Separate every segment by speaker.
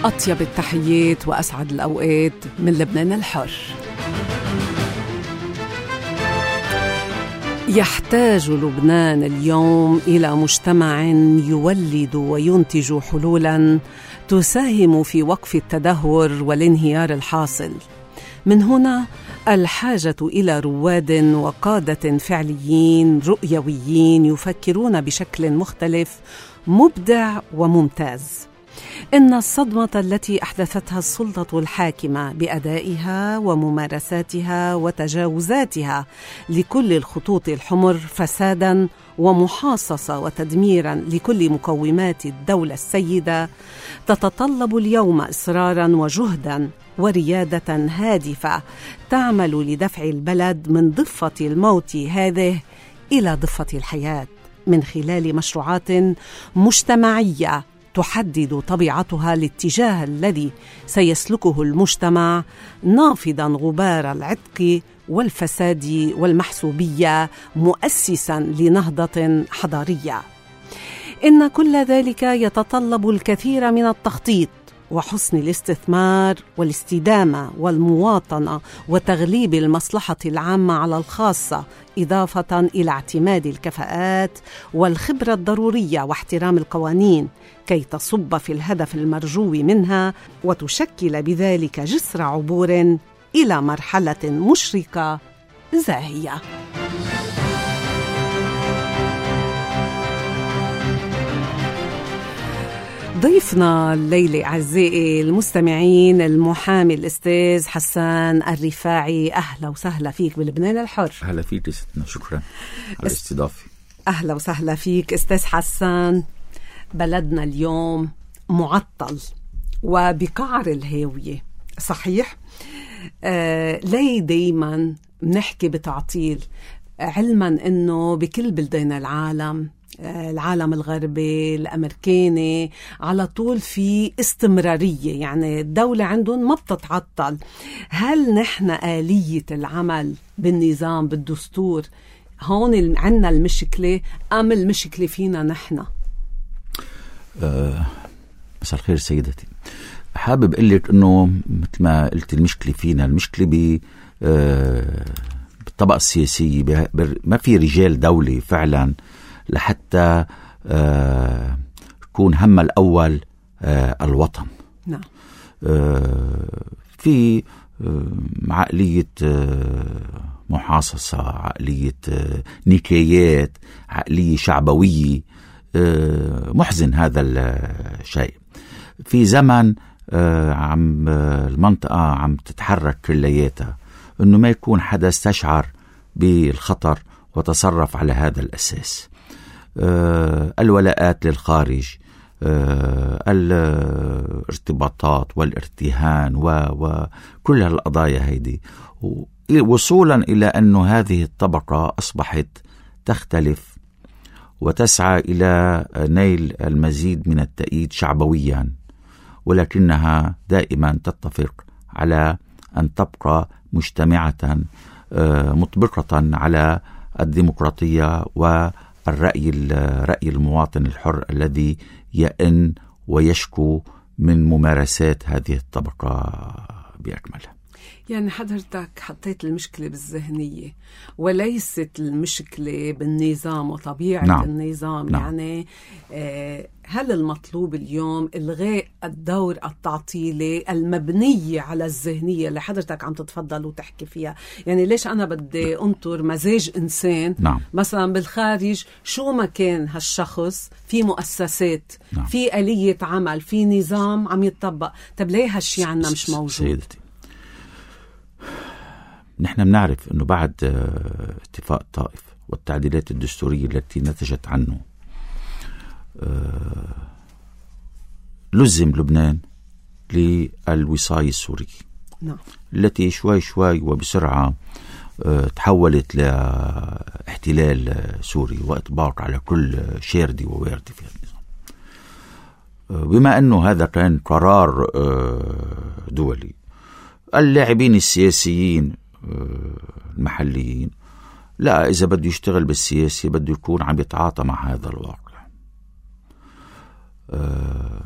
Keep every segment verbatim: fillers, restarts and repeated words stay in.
Speaker 1: أطيب التحيات وأسعد الأوقات من لبنان الحر. يحتاج لبنان اليوم إلى مجتمع يولد وينتج حلولاً تساهم في وقف التدهور والانهيار الحاصل. من هنا الحاجة إلى رواد وقادة فعليين رؤيويين يفكرون بشكل مختلف مبدع وممتاز. إن الصدمة التي أحدثتها السلطة الحاكمة بأدائها وممارساتها وتجاوزاتها لكل الخطوط الحمر فساداً ومحاصصة وتدميراً لكل مقومات الدولة السيدة تتطلب اليوم إصراراً وجهداً وريادة هادفة تعمل لدفع البلد من ضفة الموت هذه إلى ضفة الحياة من خلال مشروعات مجتمعية تحدد طبيعتها الاتجاه الذي سيسلكه المجتمع، نافضاً غبار العتق والفساد والمحسوبية، مؤسساً لنهضة حضارية. إن كل ذلك يتطلب الكثير من التخطيط وحسن الاستثمار والاستدامة والمواطنة وتغليب المصلحة العامة على الخاصة، إضافة إلى اعتماد الكفاءات والخبرة الضرورية واحترام القوانين كي تصب في الهدف المرجو منها وتشكل بذلك جسر عبور إلى مرحلة مشرقة زاهية. ضيفنا الليلة أعزائي المستمعين المحامي الأستاذ حسان الرفاعي. أهلا وسهلا فيك بلبنان الحر.
Speaker 2: أهلا فيك ستنا، شكرا على الاستضافة.
Speaker 1: أهلا وسهلا فيك أستاذ حسان. بلدنا اليوم معطل وبقعر الهاوية، صحيح؟ آه ليه دايما بنحكي بتعطيل، علما أنه بكل بلدان العالم، العالم الغربي الأمريكاني، على طول في استمرارية، يعني الدولة عندهم ما بتتعطل. هل نحن آلية العمل بالنظام بالدستور هون عنا المشكلة أم المشكلة فينا نحن؟
Speaker 2: أه مساء الخير سيدتي. حابب أقول لك أنه مثل ما قلت المشكلة فينا، المشكلة ب أه بالطبقة السياسية. ما في رجال دولة فعلا لحتى آه يكون هم الأول آه الوطن.
Speaker 1: نعم.
Speaker 2: آه في آه عقلية آه محاصصة، عقلية آه نكايات، عقلية شعبوية. آه محزن هذا الشيء في زمن آه عم آه المنطقة عم تتحرك كلياتها، إنه ما يكون حدا استشعر بالخطر وتصرف على هذا الأساس. آه الولاءات للخارج، آه الارتباطات والارتهان وكل هالقضايا هيدي، وصولا إلى أن هذه الطبقة أصبحت تختلف وتسعى إلى نيل المزيد من التأييد شعبويا، ولكنها دائما تتفق على أن تبقى مجتمعة آه مطبقة على الديمقراطية والرأي رأي المواطن الحر الذي يئن ويشكو من ممارسات هذه الطبقة بأكملها.
Speaker 1: يعني حضرتك حطيت المشكلة بالذهنية وليست المشكلة بالنظام وطبيعة
Speaker 2: نعم.
Speaker 1: النظام.
Speaker 2: نعم.
Speaker 1: يعني آه هل المطلوب اليوم إلغاء الدور التعطيلي المبنية على الذهنية اللي حضرتك عم تتفضل وتحكي فيها؟ يعني ليش أنا بدي أنطر مزاج إنسان
Speaker 2: نعم.
Speaker 1: مثلا بالخارج، شو ما كان هالشخص، في مؤسسات،
Speaker 2: نعم.
Speaker 1: في آلية عمل، في نظام عم يتطبق، طب ليه هالشي عنا مش موجود؟
Speaker 2: سيدتي، نحن بنعرف أنه بعد اتفاق الطائف والتعديلات الدستورية التي نتجت عنه، لزم لبنان للوصاية السورية.
Speaker 1: نعم.
Speaker 2: التي شوي شوي وبسرعة تحولت لاحتلال سوري وإطباق على كل شاردي وواردي في النظام. بما أنه هذا كان قرار دولي، اللاعبين السياسيين المحليين لا، إذا بده يشتغل بالسياسة بده يكون عم يتعاطى مع هذا الواقع.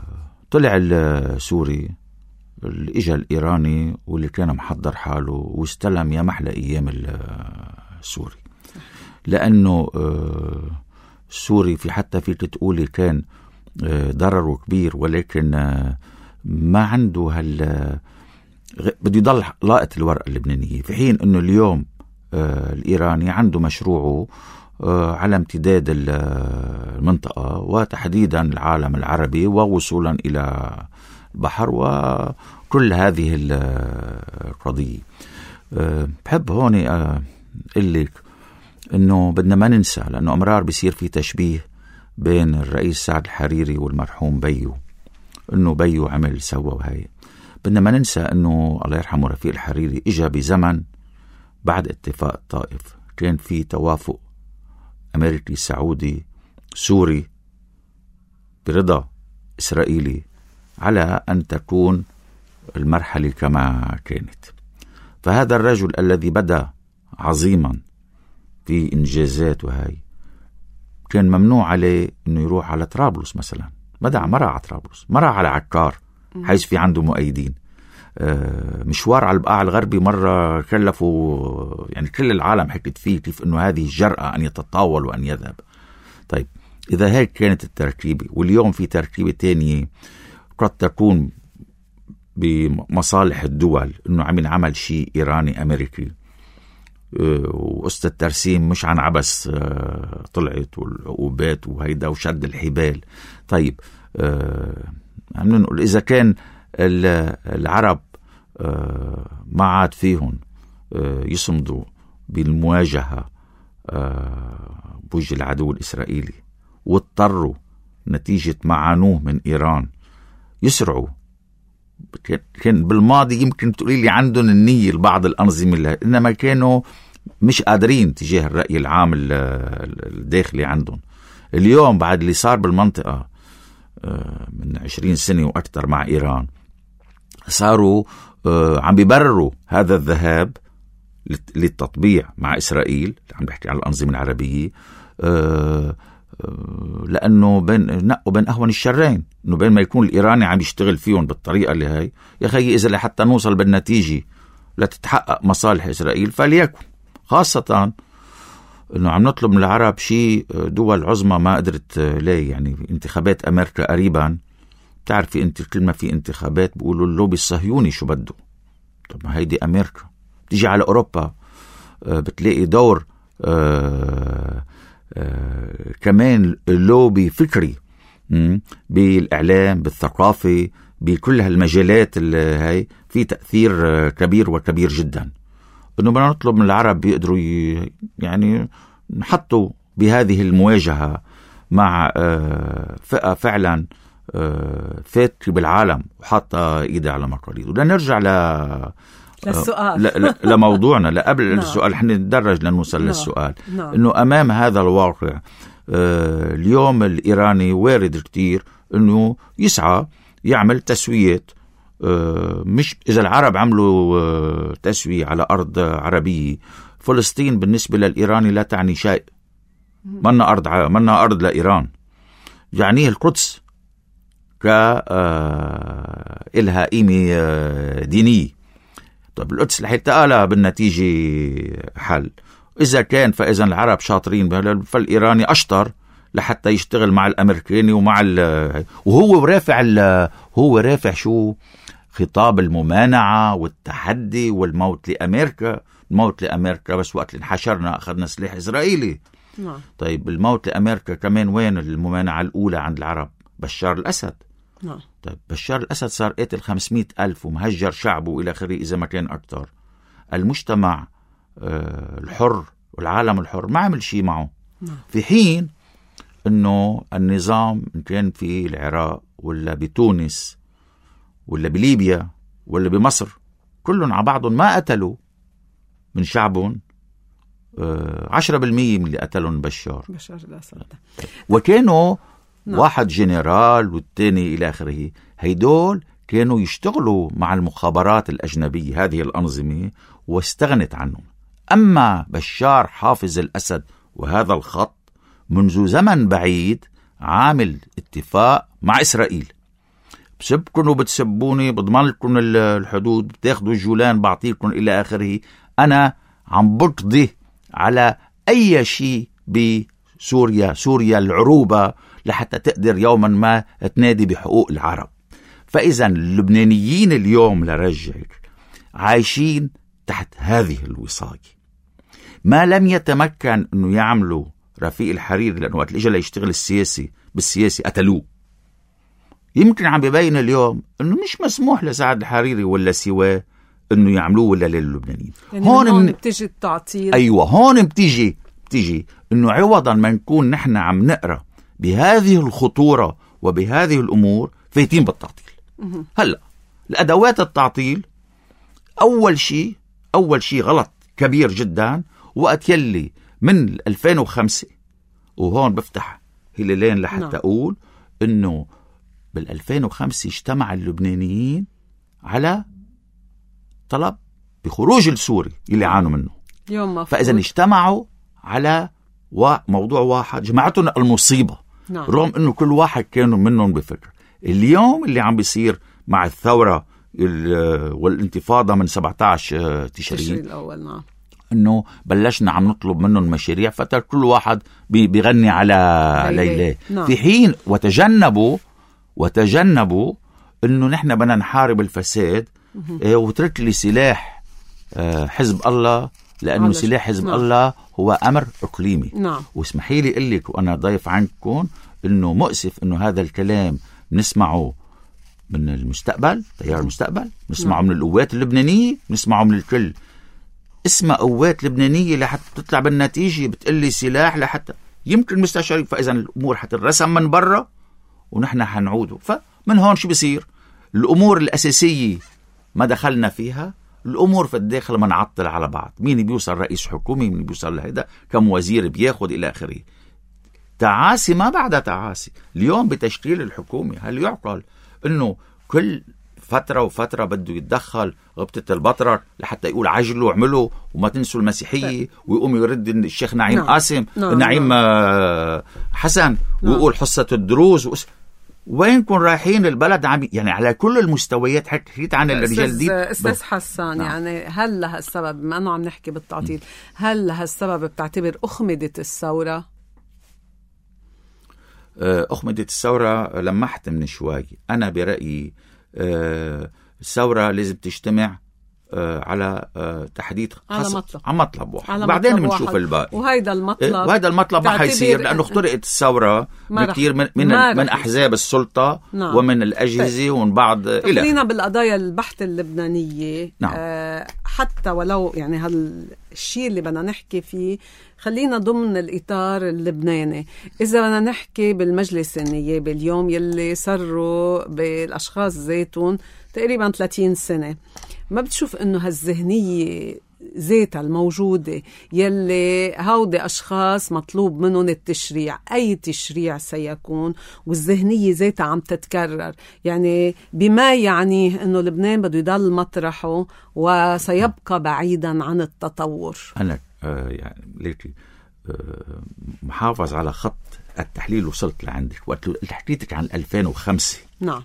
Speaker 2: طلع السوري اللي اجى الإيراني واللي كان محضر حاله واستلم يا محلى أيام السوري، لأنه السوري في حتى فيك تقولي كان ضرره كبير، ولكن ما عنده هال بده يضل لاقط الورقة اللبنانية، في حين أنه اليوم الإيراني عنده مشروعه على امتداد المنطقة وتحديدا العالم العربي ووصولا إلى البحر وكل هذه القضية. بحب هون أقول لك أنه بدنا ما ننسى، لأنه أمرار بيصير في تشبيه بين الرئيس سعد الحريري والمرحوم بيو، أنه بيو عمل سوى وهي. بدنا ما ننسى أنه الله يرحمه رفيق الحريري إجا بزمن بعد اتفاق الطائف كان في توافق أمريكي سعودي سوري برضا إسرائيلي على أن تكون المرحلة كما كانت. فهذا الرجل الذي بدأ عظيما في إنجازات وهي كان ممنوع عليه أنه يروح على طرابلس مثلا، بدأ مرة على طرابلس، مرة على عكار حيث في عنده مؤيدين، مشوار على البقاع الغربي مرة كلفوا، يعني كل العالم حكت فيه كيف أنه هذه الجرأة أن يتطاول وأن يذهب. طيب إذا هيك كانت التركيبة، واليوم في تركيبة تانية قد تكون بمصالح الدول، أنه عم ينعمل شيء إيراني أمريكي وقصة الترسيم مش عن عبس طلعت والعقوبات وهيدا وشد الحبال. طيب عم نقول إذا كان العرب ما عاد فيهم يصمدوا بالمواجهة بوجه العدو الإسرائيلي واضطروا نتيجة معانوه من إيران يسرعوا، كان بالماضي يمكن تقولي لي عندهم النية لبعض الأنظمة، إنما كانوا مش قادرين تجاه الرأي العام الداخلي عندهم. اليوم بعد اللي صار بالمنطقة من عشرين سنة وأكثر مع إيران، صاروا عم بيبرروا هذا الذهاب للتطبيع مع إسرائيل، عم بحكي على الأنظمة العربية، لأنه بين نقوا بين أهون الشرين، إنه بين ما يكون الإيراني عم يشتغل فيهم بالطريقة اللي هاي، يا أخي إذا لحتى نوصل بالنتيجة لتتحقق مصالح إسرائيل فليكن، خاصة إنه عم نطلب من العرب شيء دول عظمى ما قدرت ليه. يعني انتخابات أمريكا قريبا، تعرفي أنت كل ما في انتخابات بيقولوا اللوبي الصهيوني شو بده. طب ما هيدي أمريكا. تيجي على أوروبا بتلاقي دور آه آه كمان لوبي فكري بالإعلام بالثقافة بكل هالمجالات اللي هاي في تأثير كبير وكبير جدا. إنه بدنا نطلب من العرب بيقدروا يعني نحطوا بهذه المواجهة مع آه فئة فعلا آه فاترة بالعالم وحاطة إيدها على مقاليد. ولا نرجع ل
Speaker 1: للسؤال
Speaker 2: ل... لموضوعنا لا قبل السؤال، احنا ندرج لنوصل للسؤال. انه امام هذا الواقع آه اليوم الايراني وارد كتير انه يسعى يعمل تسويات، آه مش اذا العرب عملوا آه تسوية على ارض عربية، فلسطين بالنسبة للايراني لا تعني شيء، منا ارض ع... منا ارض لايران، يعنيه القدس ك آه إلها قيمة آه دينية. طب القدس لحتى آلها بالنتيجة حل، إذا كان فإذا العرب شاطرين فالإيراني أشطر لحتى يشتغل مع الأمريكاني ومع ال وهو رافع ال هو رافع شو خطاب الممانعة والتحدي والموت لأمريكا. الموت لأمريكا بس وقت اللي انحشرنا أخذنا سلاح إسرائيلي.
Speaker 1: نعم.
Speaker 2: طيب الموت لأمريكا كمان وين الممانعة الأولى عند العرب؟ بشار الأسد.
Speaker 1: نعم.
Speaker 2: طيب بشار الأسد صار قاتل خمسمائة ألف ومهجر شعبه إلى آخره إذا ما كان أكتر. المجتمع آه الحر والعالم الحر ما عمل شيء معه.
Speaker 1: نعم.
Speaker 2: في حين أنه النظام إن كان في العراق ولا بتونس ولا بليبيا ولا بمصر كلهم على بعضهم ما قتلوا من شعبهم آه عشرة بالمية من اللي قتلهم بشار
Speaker 1: بشار الأسد.
Speaker 2: وكانوا
Speaker 1: نعم.
Speaker 2: واحد جنرال والتاني إلى آخره. هيدول كانوا يشتغلوا مع المخابرات الأجنبية هذه الأنظمة واستغنت عنهم. أما بشار حافظ الأسد وهذا الخط منذ زمن بعيد عامل اتفاق مع إسرائيل بسبكن وبتسبوني، بضمن لكم الحدود، بتاخدوا الجولان بعطيكم إلى آخره. أنا عم بقضي على أي شيء بسوريا، سوريا العروبة، لحتى تقدر يوما ما تنادي بحقوق العرب. فإذا اللبنانيين اليوم لرجل عايشين تحت هذه الوصاية. ما لم يتمكن أنه يعملوا رفيق الحريري، لأنه وقت الإجا ليشتغل السياسي بالسياسي قتلوه. يمكن عم بيبين اليوم أنه مش مسموح لسعد الحريري ولا سواه أنه يعملوه ولا للبنانيين.
Speaker 1: يعني هون, هون بتيجي التعطيل.
Speaker 2: أيوة، هون بتيجي بتيجي أنه عوضا ما نكون نحن عم نقرأ بهذه الخطورة وبهذه الأمور فايتين بالتعطيل. هلأ الأدوات التعطيل، أول شيء أول شيء غلط كبير جدا، وقت يلي من ألفين وخمسة، وهون بفتح هلالين لحتى نعم. أقول أنه بالألفين وخمسة اجتمع اللبنانيين على طلب بخروج السوري اللي عانوا منه.
Speaker 1: يوم
Speaker 2: فإذا اجتمعوا على موضوع واحد جمعتنا المصيبة.
Speaker 1: نعم.
Speaker 2: رغم أنه كل واحد كانوا منهم بفكر. اليوم اللي عم بيصير مع الثورة والانتفاضة من سبعة عشر تشرين
Speaker 1: الأول، نعم،
Speaker 2: أنه بلشنا عم نطلب منهم مشاريع، فتر كل واحد بيغني على ليلى.
Speaker 1: نعم.
Speaker 2: في حين وتجنبوا وتجنبوا أنه نحن بدنا نحارب الفساد وترك لي سلاح حزب الله، لأنه سلاح حزب نعم. الله هو أمر إقليمي.
Speaker 1: نعم.
Speaker 2: واسمحي لي أقول لك وأنا ضيف عنكم أنه مؤسف أنه هذا الكلام نسمعه من المستقبل، تيار المستقبل، نسمعه نعم. من القوات اللبنانية، نسمعه من الكل. اسمها قوات لبنانية لحتى تطلع بالنتيجة بتقلي سلاح لحتى يمكن مستشارين. فإذا الأمور حترسم من برا ونحن حنعوده. فمن هون شو بيصير؟ الأمور الأساسية ما دخلنا فيها، الأمور في الداخل ما نعطل على بعض. مين بيوصل رئيس حكومي، مين بيوصل لهذا، كم وزير بياخد إلى آخره. تعاسي ما بعد تعاسي. اليوم بتشكيل الحكومة هل يعقل أنه كل فترة وفترة بده يتدخل غبطة البطرة لحتى يقول عجلوا عملوا وما تنسوا المسيحية، ويقوم يرد الشيخ نعيم
Speaker 1: نعم.
Speaker 2: قاسم
Speaker 1: نعم.
Speaker 2: نعيم نعم. حسن ويقول حصة الدروز وس... وين كن رايحين البلد عم يعني على كل المستويات. حكيت عن الرجال دي
Speaker 1: أستاذ حسان. نعم. يعني هل لها السبب، بما أنه عم نحكي بالتعطيل، هل لها السبب بتعتبر أخمدت الثورة؟
Speaker 2: أخمدت الثورة لمحت من شوي. أنا برأيي الثورة لازم تجتمع على تحديد
Speaker 1: على مطلب
Speaker 2: على مطلب واحد، بعدين بنشوف الباقي.
Speaker 1: وهيدا المطلب
Speaker 2: وهذا المطلب ما حيصير لأنه اخترقت الثورة بكثير من من, من أحزاب السلطة. نعم. ومن الأجهزة طيب. ومن بعض إلى
Speaker 1: خلينا بالقضايا البحث اللبنانية. نعم. آه حتى ولو يعني هالشيء اللي بدنا نحكي فيه خلينا ضمن الإطار اللبناني. إذا بدنا نحكي بالمجلس النيابي اليوم يلي صاروا بالأشخاص ذاتهم تقريبا ثلاثين سنة، ما بتشوف إنه هالذهنية ذاتها الموجودة يلي هودي أشخاص مطلوب منهم التشريع، أي تشريع سيكون، والذهنية ذاتها عم تتكرر، يعني بما يعنيه إنه لبنان بده يضل مطرحه وسيبقى بعيدا عن التطور.
Speaker 2: أنا آه يعني ليكي آه محافظ على خط التحليل وصلت لعندك وقت حكيتك عن ألفين وخمسة.
Speaker 1: نعم.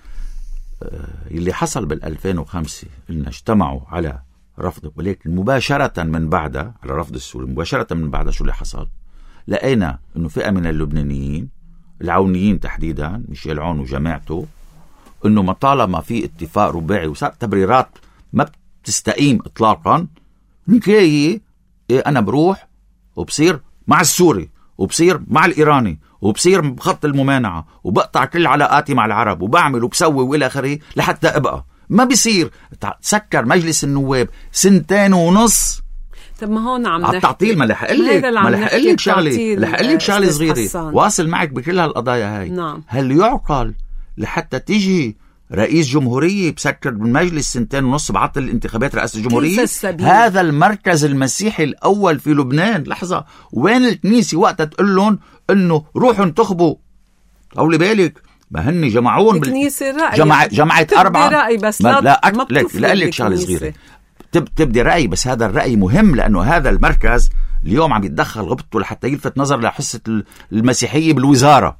Speaker 2: اللي حصل بالألفين وخمسة إن اجتمعوا على رفض، ولكن مباشرة من بعدها على رفض السوري، مباشرة من بعدها شو اللي حصل؟ لقينا إنه فئة من اللبنانيين العونيين تحديدا ميشيل عون وجماعته إنه مطالما في اتفاق رباعي وصار تبريرات ما بتستقيم إطلاقا، نكاية إيه أنا بروح وبصير مع السوري وبصير مع الإيراني وبصير بخط الممانعة وبقطع كل علاقاتي مع العرب وبعمل وبسوي وإلى آخره لحتى أبقى. ما بيصير. تسكر مجلس النواب سنتين ونص.
Speaker 1: طب ما هون عم
Speaker 2: نحكي التعطيل. ما رح اقول لك ما رح اقول لك شغله رح اقول لك شغله صغيره واصل معك بكل هالقضايا هاي.
Speaker 1: نعم.
Speaker 2: هل يعقل لحتى تيجي رئيس جمهورية بسكر بالمجلس سنتين ونص بعطل الانتخابات رئاسة الجمهورية؟ هذا المركز المسيحي الأول في لبنان. لحظة، وين الكنيسة وقتها تقول لهم إنه روحوا انتخبوا؟ طولي بالك، ما هن جمعون
Speaker 1: الكنيسة
Speaker 2: بال... جمع... جمعت أربعة
Speaker 1: رأي بس
Speaker 2: ما...
Speaker 1: لا,
Speaker 2: لا أك... لك لا لك شغلة صغيرة تب... تبدي رأي، بس هذا الرأي مهم لأنه هذا المركز اليوم عم يتدخل غبطه لحتى يلفت نظر لحصة المسيحية بالوزارة.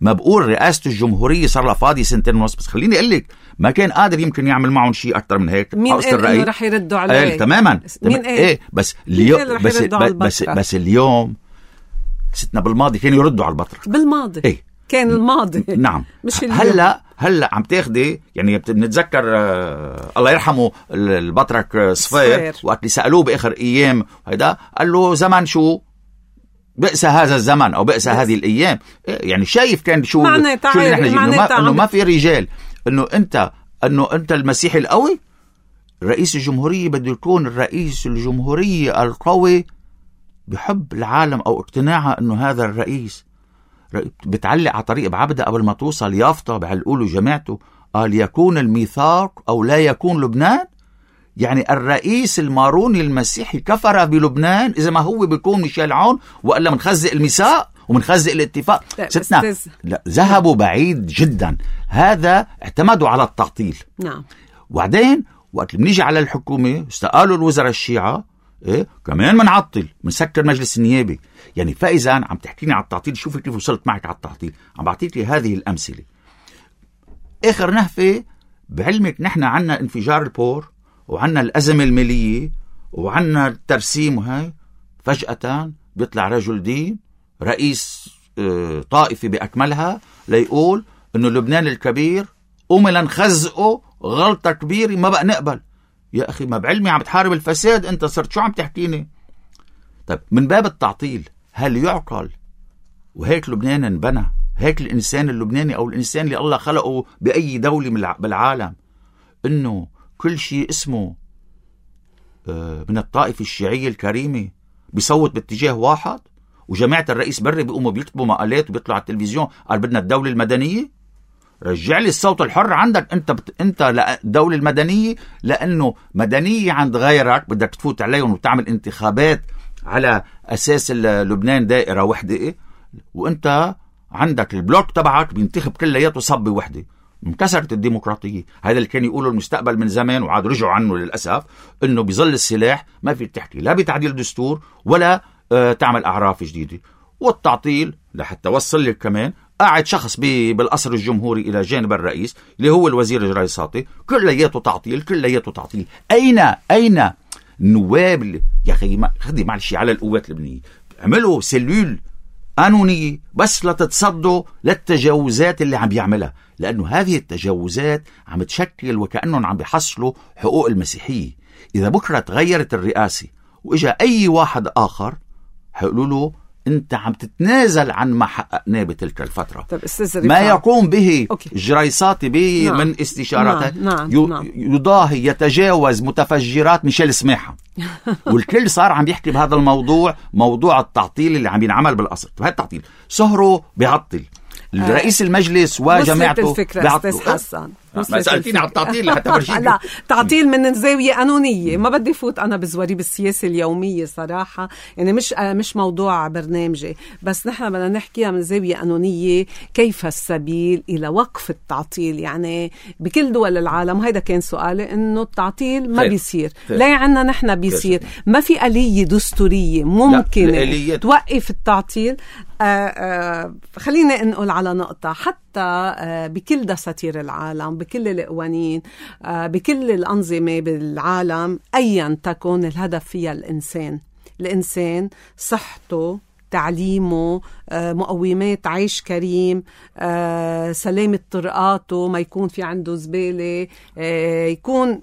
Speaker 2: ما بقول رئاسة الجمهورية صار لها فاضي سنتين ونص، بس خليني أقول لك ما كان قادر يمكن يعمل معهم شيء أكثر من هيك.
Speaker 1: مين قال إنه رح يردوا عليه؟
Speaker 2: قال تماما.
Speaker 1: مين قال؟
Speaker 2: إيه بس اليوم بس بس, بس بس اليوم ستنا بالماضي كانوا يردوا على البطرك.
Speaker 1: بالماضي
Speaker 2: إيه
Speaker 1: كان الماضي.
Speaker 2: نعم.
Speaker 1: مش
Speaker 2: هلا هلا عم تاخدي يعني بنتذكر آه الله يرحمه البطرك صفير وقت اللي سألوه بآخر أيام هيدا قال له زمن شو بئس هذا الزمن او بئس هذه الايام. يعني شايف كان شو شو اللي نحن انه ما, إنه ما في رجال، انه انت انه انت المسيحي القوي رئيس الجمهوريه بده يكون الرئيس الجمهوريه القوي بحب العالم او اقتناعها انه هذا الرئيس بتعلق على طريق بعبده قبل ما توصل يافطه بعلقوا له جماعته قال يكون الميثاق او لا يكون لبنان. يعني الرئيس الماروني المسيحي كفر بلبنان إذا ما هو بيكون ميشيل عون وإلا منخزق الميثاق ومنخزق الاتفاق. ستنا لا ذهبوا بعيد جدا. هذا اعتمدوا على التعطيل.
Speaker 1: نعم.
Speaker 2: وبعدين وقت بنيجي على الحكومة استقالوا الوزراء الشيعة إيه كمان منعطل منسكر مجلس النيابي. يعني فإذا عم تحكيني على التعطيل شوفي كيف وصلت معك على التعطيل. عم بعطيك لي هذه الأمثلة. آخر نهفة بعلمك نحن عنا انفجار البور وعنا الأزمة المالية وعنا الترسيم وهي فجأة بيطلع رجل دين رئيس طائفي بأكملها ليقول إنه لبنان الكبير أملا نخزقه غلطة كبيرة ما بقى نقبل. يا أخي ما بعلمي عم تحارب الفساد أنت صرت شو عم تحكيني؟ طيب من باب التعطيل هل يعقل وهيك لبنان انبنى؟ هيك الإنسان اللبناني أو الإنسان اللي الله خلقه بأي دولة بالعالم إنه كل شيء اسمه من الطائفة الشيعية الكريمة بيصوت باتجاه واحد وجماعة الرئيس بري بيقوموا بيكتبوا مقالات وبيطلعوا على التلفزيون قال بدنا الدولة المدنية؟ رجع لي الصوت الحر عندك انت بت... انت الدولة المدنية لأنه مدنية عند غيرك بدك تفوت عليهم وتعمل انتخابات على أساس لبنان دائرة وحدة إيه؟ وانت عندك البلوك تبعك بينتخب كلياته صبي وحدة. انكسرت الديمقراطية. هذا اللي كان يقوله المستقبل من زمان وعاد رجعوا عنه للأسف انه بظل السلاح ما في تحكي لا بتعديل دستور ولا آه تعمل أعراف جديدة. والتعطيل لحتى وصل لك كمان قاعد شخص بالقصر الجمهوري إلى جانب الرئيس اللي هو الوزير الجريصاتي كلياته تعطيل كلياته تعطيل. أين أين النواب اللي يا أخي خدي معلش على القوات اللبنانية عملوا سلول قانونية بس لتتصدوا للتجاوزات اللي عم بيعملها، لأنه هذه التجاوزات عم تشكل وكأنهم عم بيحصلوا حقوق المسيحية. إذا بكرة تغيرت الرئاسة وإجا أي واحد آخر هيقولوا له أنت عم تتنازل عن ما حققناه بتلك الفترة. ما يقوم به الجريصاتي به نعم. من استشارات
Speaker 1: نعم. نعم.
Speaker 2: يضاهي يتجاوز متفجرات ميشيل سماحة. والكل صار عم يحكي بهذا الموضوع موضوع التعطيل اللي عم ينعمل بالقصر. طيب هذا التعطيل سهره بيعطل رئيس المجلس وجماعته
Speaker 1: بيعطلوا.
Speaker 2: ما سألتيني على التعطيل لحتى برجيك.
Speaker 1: لا تعطيل من زاوية قانونية ما بدي فوت أنا بزوري بالسياسة اليومية صراحة. يعني مش مش موضوع برنامجي بس نحن بدنا نحكيها من زاوية قانونية. كيف السبيل إلى وقف التعطيل يعني بكل دول العالم؟ وهذا كان سؤالي إنه التعطيل ما بيصير لا عنا نحن بيصير. ما في آلية دستورية ممكن توقف التعطيل. آه آه خلينا نقول على نقطة حتى آه بكل دساتير العالم بكل القوانين آه بكل الأنظمة بالعالم أيا تكن الهدف فيها الإنسان. الإنسان صحته تعليمه آه مقومات عيش كريم آه سلامة طرقاته ما يكون في عنده زبالة آه يكون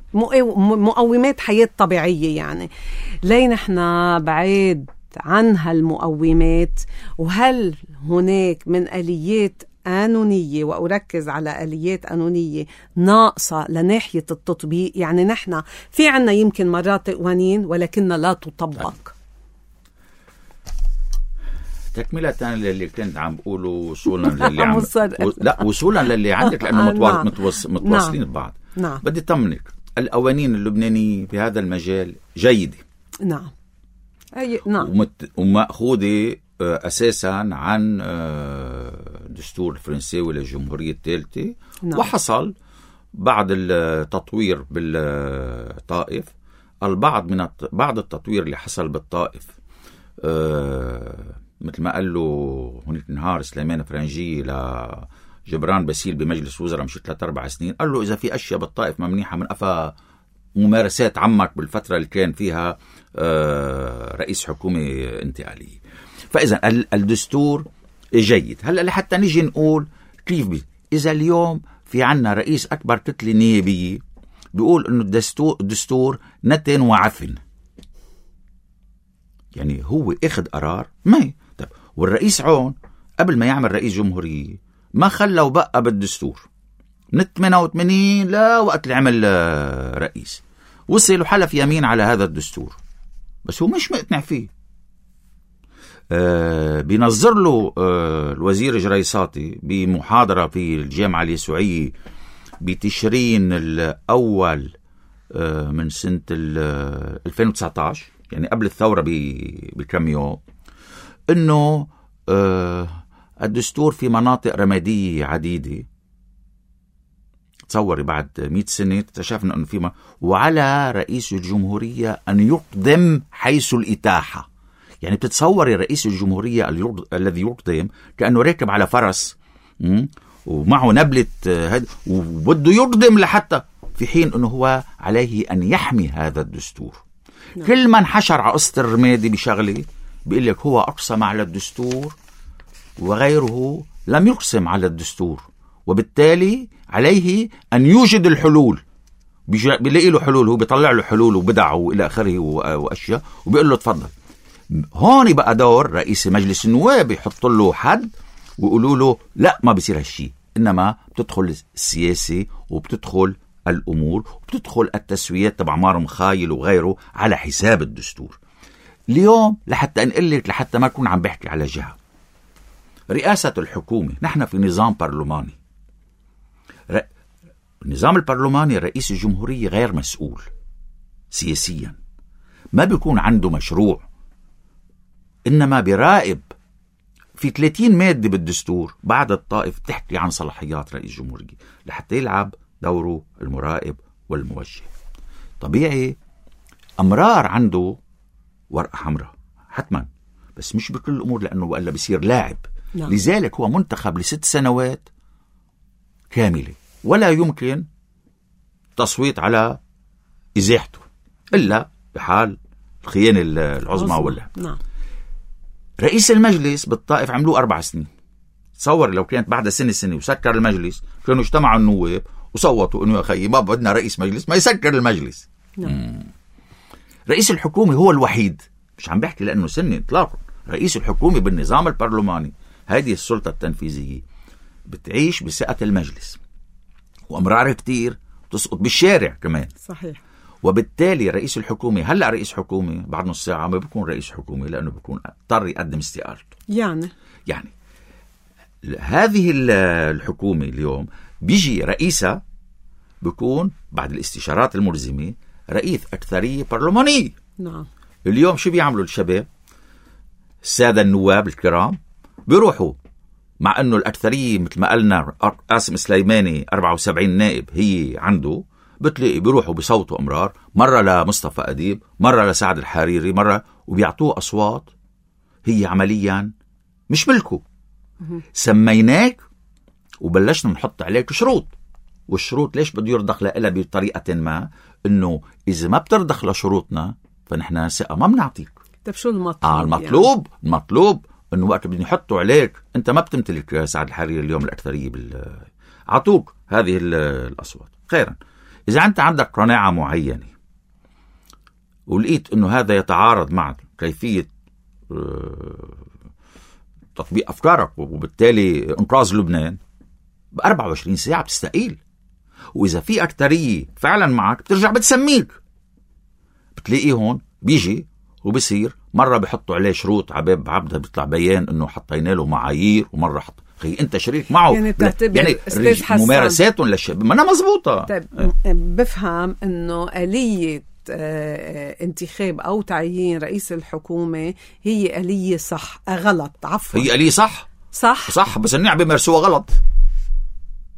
Speaker 1: مقومات حياة طبيعية. يعني ليه نحن بعيد عن هالمقومات؟ وهل هناك من آليات قانونية وأركز على آليات قانونية ناقصة لناحية التطبيق؟ يعني نحن في عنا يمكن مرات قوانين ولكنها لا تطبق.
Speaker 2: تكملة للي كنت عم بقوله وصولا للي عم و... لا وصولا للي عندك لأنه متوا... نعم. متوص... متواصلين نعم. ببعض.
Speaker 1: نعم.
Speaker 2: بدي طمنك القوانين اللبنانية بهذا المجال جيدة.
Speaker 1: نعم. أي... نعم.
Speaker 2: ومت... ومأخوذة أساسا عن الدستور الفرنساوي للجمهورية الثالثة. نعم. وحصل بعد التطوير بالطائف البعض من الت... بعض التطوير اللي حصل بالطائف مثل ما قال له هناك نهار سليمان فرنجي لجبران باسيل بمجلس وزراء مش ثلاث أربع سنين، قال له إذا في أشياء بالطائف ما منيحة من أفا ممارسات عمك بالفترة اللي كان فيها رئيس حكومة انتقالية. فإذا الدستور جيد. هلأ لحتى نيجي نقول كيف بي إذا اليوم في عنا رئيس أكبر كتلة نيابية بيقول إنه الدستور, الدستور نتن وعفن، يعني هو اخذ قرار ما طب والرئيس عون قبل ما يعمل رئيس جمهورية ما خلوا بقى بالدستور من ثمانية وثمانين لا وقت اللي عمل رئيس، وصل وحلف يمين على هذا الدستور بس هو مش مقتنع فيه. آه بينظر له آه الوزير جريصاتي بمحاضرة في الجامعة اليسوعية بتشرين الأول آه من سنة ألفين وتسعة عشر، يعني قبل الثورة بكم يوم، إنه آه الدستور في مناطق رمادية عديدة. تصوري بعد مئة سنة اكتشفنا أنه فيما وعلى رئيس الجمهورية أن يقدم حيث الإتاحة. يعني بتتصوري رئيس الجمهورية الذي يقدم كأنه راكب على فرس ومعه نبلة هد وبده يقدم لحتى، في حين أنه هو عليه أن يحمي هذا الدستور. نعم. كل من حشر على قصة الرمادي بشغله بيقول لك هو أقسم على الدستور وغيره لم يقسم على الدستور، وبالتالي عليه أن يوجد الحلول. بيلاقي له حلول، هو بيطلع له حلول وبدع وإلى آخره وأشياء وبيقول له تفضل. هون بقى دور رئيس مجلس النواب يحط له حد ويقولوا له لا ما بيصير هالشيء، إنما بتدخل السياسة وبتدخل الأمور وبتدخل التسويات تبع عمار مخايل وغيره على حساب الدستور. اليوم لحتى أنقلك لحتى ما أكون عم بحكي على جهة رئاسة الحكومة، نحن في نظام برلماني. ر... النظام البرلماني رئيس الجمهورية غير مسؤول سياسيا، ما بيكون عنده مشروع، إنما براقب في ثلاثين مادة بالدستور بعد الطائف تحكي عن صلاحيات رئيس الجمهورية لحتى يلعب دوره المراقب والموجه. طبيعي أمرار عنده ورقة حمراء حتما، بس مش بكل الأمور لأنه وإلا بيصير لاعب. نعم. لذلك هو منتخب لست سنوات كاملة ولا يمكن تصويت على إزاحته إلا بحال الخيانة العظمى. ولا
Speaker 1: نعم.
Speaker 2: رئيس المجلس بالطائف عملوه أربع سنين. تصور لو كانت بعد سنة سنة وسكر المجلس، كانوا اجتمعوا النواب وصوتوا إنه يا أخي ما بدنا رئيس مجلس ما يسكر المجلس. نعم. رئيس الحكومة هو الوحيد، مش عم بحكي لأنه سنة إطلاقا، رئيس الحكومة بالنظام البرلماني هذه السلطة التنفيذية بتعيش بثقة المجلس، وأمرار كتير تسقط بالشارع كمان.
Speaker 1: صحيح.
Speaker 2: وبالتالي رئيس الحكومة هلأ رئيس حكومة بعد نص ساعة ما بيكون رئيس حكومة لأنه بيكون اضطر يقدم استقالته.
Speaker 1: يعني
Speaker 2: يعني هذه الحكومة اليوم بيجي رئيسها بيكون بعد الاستشارات الملزمة رئيس أكثرية برلمانية.
Speaker 1: نعم.
Speaker 2: اليوم شو بيعملوا الشباب السادة النواب الكرام؟ بيروحوا مع أنه الأكثرية مثل ما قلنا قاسم سليماني أربعة وسبعين نائب هي عنده، بتلاقي بيروحوا بصوتوا أمرار، مرة لمصطفى أديب، مرة لسعد الحريري، مرة وبيعطوه أصوات هي عمليا مش ملكه. سميناك وبلشنا نحط عليك شروط، والشروط ليش بده يرضخ لها بطريقة ما؟ إنه إذا ما بترضخ لشروطنا فنحن ثقة ما بنعطيك.
Speaker 1: طيب شو المطلوب؟
Speaker 2: آه المطلوب يعني؟ المطلوب إنه وقت بدهم يحطوا عليك أنت ما بتمتلك سعد الحريري اليوم الأكثرية بال عطوك هذه الأصوات. خيرا إذا أنت عندك قناعة معينة ولقيت إنه هذا يتعارض مع كيفية تطبيق أفكارك وبالتالي إنقاذ لبنان، بأربعة وعشرين ساعة بتستقيل. وإذا في أكترية فعلا معك بترجع بتسميك. بتلاقيه هون بيجي وبصير مرة بيحطوا عليه شروط عباب عبدها بيطلع بيان إنه حطينا له معايير، ومرة حط خي أنت شريك معه
Speaker 1: يعني,
Speaker 2: يعني ممارساتهم للشباب ما أنا مزبوطة.
Speaker 1: طيب بفهم إنه آلية انتخاب أو تعيين رئيس الحكومة هي آلية صح غلط؟ عفوا
Speaker 2: هي آلية صح
Speaker 1: صح
Speaker 2: صح بس النعم بيمارسوها غلط.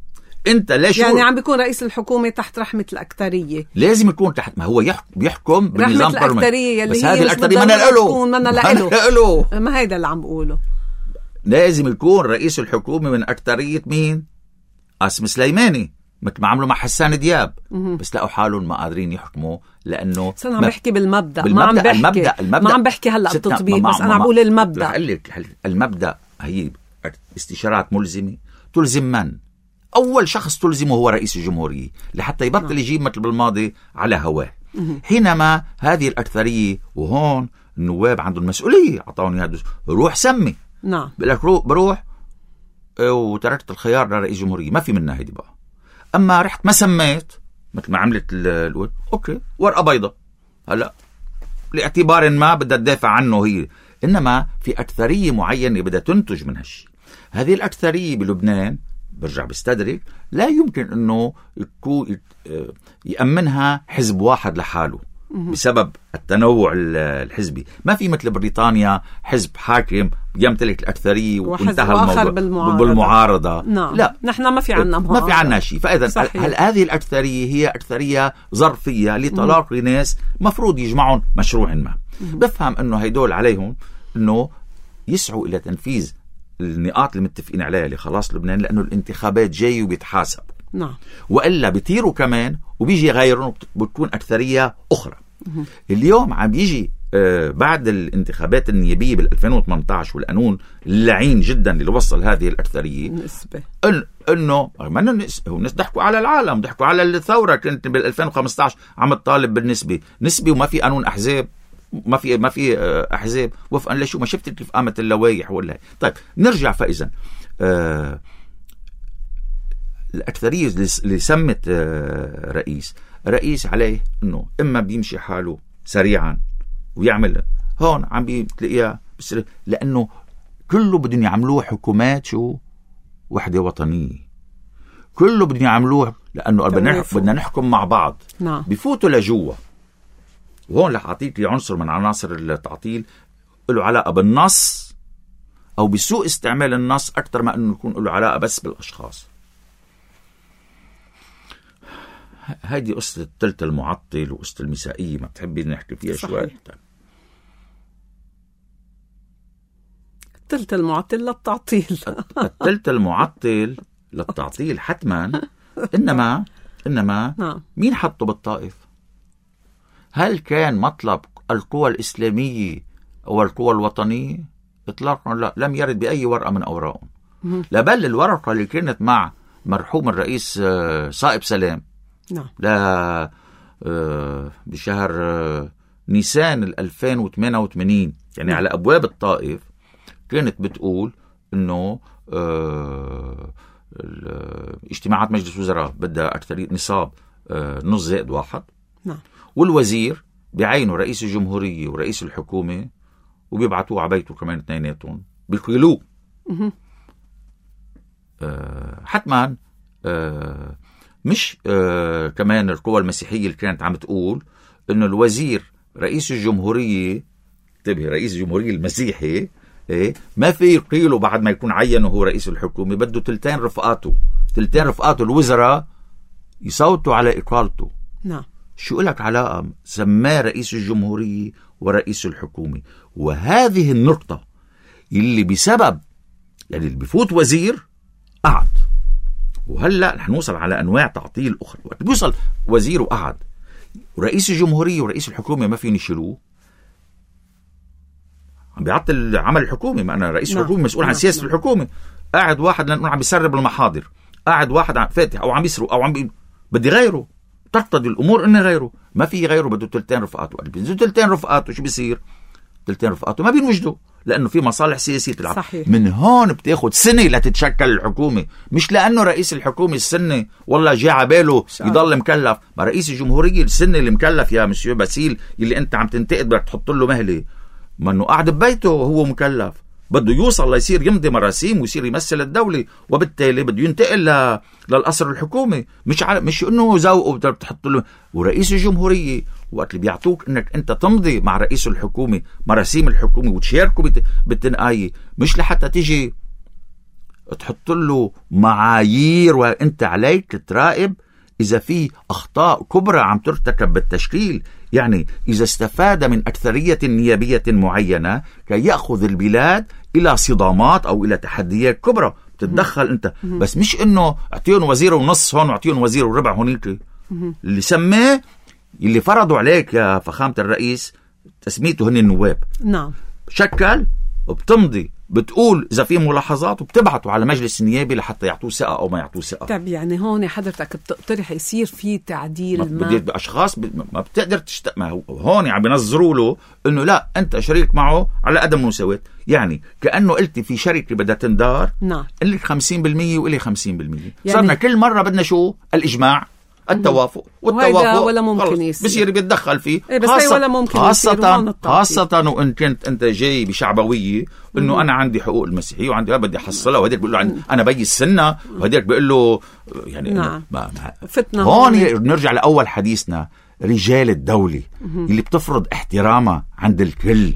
Speaker 2: انت ليش
Speaker 1: يعني عم بيكون رئيس الحكومة تحت رحمة الأكترية؟
Speaker 2: لازم يكون تحت، ما هو يحكم بيحكم
Speaker 1: رحمة الأكترية اللي
Speaker 2: بس
Speaker 1: هي
Speaker 2: هذه الأكترية منا له
Speaker 1: منا له ما هيدا اللي عم بقوله.
Speaker 2: لازم يكون رئيس الحكومة من أكترية مين؟ قاسم سليماني، مثل ما عملوا مع حسان دياب. م- بس لقوا حالهم ما قادرين يحكموا لأنه
Speaker 1: أنا عم بحكي بالمبدأ,
Speaker 2: بالمبدأ
Speaker 1: ما عم بحكي
Speaker 2: المبدأ المبدأ
Speaker 1: ما عم بحكي هلأ بالتطبيق، بس أنا عم بقول المبدأ.
Speaker 2: رح لك المبدأ هي استشارات ملزمة تلزم من؟ أول شخص تلزمه هو رئيس الجمهورية لحتى يبطل يجيب مثل بالماضي على هواه. حينما هذه الأكثرية وهون النواب عندهم مسؤولية، أعطوني هذا روح سمي.
Speaker 1: نعم.
Speaker 2: بقول لك بروح وتركت الخيار لرئيس الجمهورية، ما في منها هيدي بقى. أما رحت ما سميت مثل ما عملت الأول، أوكي ورقة بيضة هلا لاعتبار ما بدها تدافع عنه هي. إنما في أكثرية معينة بدها تنتج من هالشي. هذه الأكثرية بلبنان برجع بستدرك لا يمكن أنه يكون يأمنها حزب واحد لحاله بسبب التنوع الحزبي. ما في مثل بريطانيا حزب حاكم يمتلك الأكثرية وانتهى الموضوع بالمعارضة, بالمعارضة.
Speaker 1: نعم.
Speaker 2: لا
Speaker 1: نحن ما في عنا
Speaker 2: ما في عنا شيء. فإذا هل هذه الأكثرية هي أكثرية ظرفية لتلاقي ناس مفروض يجمعون مشروع ما. بفهم أنه هيدول عليهم أنه يسعوا إلى تنفيذ النقاط اللي متفقين عليها لخلاص لبنان، لأنه الانتخابات جاي وبيتحاسب.
Speaker 1: نعم.
Speaker 2: وإلا بيطيروا كمان وبيجي غيرهم وبتكون أكثرية أخرى. مم. اليوم عم يجي آه بعد الانتخابات النيابية بالألفين وثمانية عشر والقانون اللعين جدا اللي وصل هذه الأكثرية
Speaker 1: نسبة
Speaker 2: إنه ما هو الناس ضحكوا على العالم، ضحكوا على الثورة. كنت بالألفين وخمسة عشر عم تطالب بالنسبة نسبة وما في قانون أحزاب، ما في ما في أحزاب وفقا لشو ما شفت كيف قامت اللوائح ولا. طيب نرجع. فإذا آه الأكثرية اللي سمت آه رئيس رئيس عليه إنه إما بيمشي حاله سريعا ويعمل هون عم بتلاقيها، لأنه كله بدهم يعملوه حكومات شو وحدة وطنية، كله بدهم يعملوه لأنه بدنا نحكم مع بعض.
Speaker 1: نعم.
Speaker 2: بفوتوا لجوا. وهون رح أعطيك عنصر من عناصر التعطيل له علاقة بالنص أو بسوء استعمال النص أكثر ما أنه يكون له علاقة بس بالأشخاص. هذه قصة الثلث المعطل وقصة المسائية، ما بتحبي نحكي فيها شوي؟
Speaker 1: الثلث المعطل للتعطيل.
Speaker 2: الثلث المعطل للتعطيل حتما. إنما إنما
Speaker 1: نعم.
Speaker 2: مين حطه بالطائف؟ هل كان مطلب القوى الإسلامية أو القوى الوطنية؟ إطلاقا لا، لم يرد بأي ورقة من أوراقهم. لا بل الورقة اللي كانت مع مرحوم الرئيس صائب سلام
Speaker 1: نعم.
Speaker 2: لا بشهر نيسان ألفين وثمانية وثمانين يعني نعم. على أبواب الطائف كانت بتقول إنه اجتماعات مجلس وزراء بدها أكثر نصاب نص زائد واحد.
Speaker 1: نعم.
Speaker 2: والوزير بعينه رئيس الجمهورية ورئيس الحكومة وبيبعتوه على بيته كمان اثنيناتهم بيقيلوه. آه حتما آه مش آه كمان القوى المسيحية اللي كانت عم تقول إنه الوزير رئيس الجمهورية، انتبه رئيس الجمهورية المسيحي إيه ما في يقيله بعد ما يكون عينه هو رئيس الحكومة، بده تلتين رفقاته تلتين رفقاته الوزراء يصوتوا على إقالته.
Speaker 1: نعم.
Speaker 2: شو لك علاقة؟ سماه رئيس الجمهورية ورئيس الحكومة. وهذه النقطة اللي بسبب يعني اللي بفوت وزير قعد، وهلأ رح نوصل على أنواع تعطيل أخرى. وقت بيوصل وزير وقعد ورئيس الجمهورية ورئيس الحكومة ما فين يشيلوه، عم بيعطل عمل الحكومة. ما أنا رئيس الحكومة مسؤول عن سياسة نعم. الحكومة. قاعد واحد لأنه عم بيسرب المحاضر، قاعد واحد عم فاتح أو عم يسرق أو عم بي... بدي غيره، تقتضي الأمور إنه غيره. ما في غيره، بده تلتين رفقاته. بده تلتين رفقاته شو بيصير؟ تلتين رفقاته ما بينوجدوا لأنه في مصالح سياسية تلعب.
Speaker 1: صحيح.
Speaker 2: من هون بتاخد سنة لتتشكل الحكومة، مش لأنه رئيس الحكومة السنة والله جاء عباله يضل مكلف. ما رئيس الجمهورية السنة اللي مكلف يا مسيو باسيل اللي أنت عم تنتقد بدك تحط له مهلة، ما أنه قاعد ببيته وهو مكلف، بده يوصل ليصير يمضي مراسيم ويصير يمثل الدولة، وبالتالي بده ينتقل ل... للقصر الحكومي. مش ع... مش انه ذوقه بدك تحط له. ورئيس الجمهورية وقت اللي بيعطوك انك انت تمضي مع رئيس الحكومة مراسيم الحكومة وتشاركوا بت... بالتنقاية، مش لحتى تيجي تحط له معايير، وانت عليك تراقب إذا في أخطاء كبرى عم ترتكب بالتشكيل. يعني إذا استفاد من أكثرية نيابية معينة كي يأخذ البلاد إلى صدامات أو إلى تحديات كبرى، تتدخل أنت. بس مش إنه أعطيهم وزير ونص هون وأعطيهم وزير وربع هونيك. اللي سماه اللي فرضوا عليك يا فخامة الرئيس تسميته هن النواب.
Speaker 1: نعم.
Speaker 2: شكل وبتمضي بتقول إذا في ملاحظات وبتبعته على مجلس النيابي لحتى يعطوه ثقة أو ما يعطوه ثقة.
Speaker 1: طيب يعني هون حضرتك بتقترح يصير في تعديل ما,
Speaker 2: ما بأشخاص ما بتقدر تشت... ما هون عم بينظروا له إنه لا أنت شريك معه على قدم مساواة. يعني كأنه قلت في شركة بدها تندار،
Speaker 1: نعم،
Speaker 2: اللي خمسين بالمية وإلي خمسين بالمية.
Speaker 1: يعني
Speaker 2: صرنا كل مرة بدنا شو الإجماع التوافق، والتوافق
Speaker 1: ولا ممكن يصير
Speaker 2: بصير بيتدخل فيه.
Speaker 1: إيه بس خاصة ولا ممكن
Speaker 2: خاصة خاصة وإن كنت أنت جاي بشعبوية إنه أنا عندي حقوق المسيحية وعندي بدي أحصلها، وهديك بيقول له عن أنا بي السنة، وهديك بيقول له يعني
Speaker 1: نعم.
Speaker 2: ما
Speaker 1: فتنة.
Speaker 2: هون نرجع لأول حديثنا، رجال الدولة اللي بتفرض احترامها عند الكل،